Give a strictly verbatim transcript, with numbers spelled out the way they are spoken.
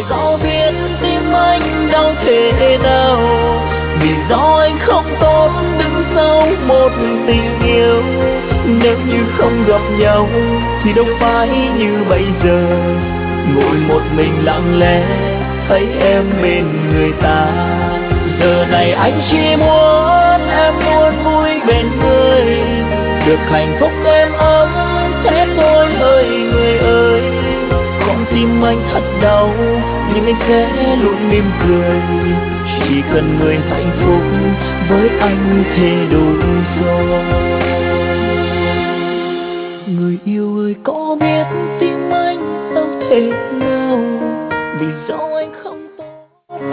bởi dẫu biết tim anh đau thế nào, vì do anh không tốt đứng sau một tình yêu. Nếu như không gặp nhau thì đâu phải như bây giờ, ngồi một mình lặng lẽ thấy em bên người ta. Giờ này anh chỉ muốn em luôn vui bên người, được hạnh phúc êm ấm thế thôi hỡi người ơi. Con tim anh thật đau nhưng anh sẽ luôn mỉm cười, chỉ cần người hạnh phúc với anh thì đủ rồi.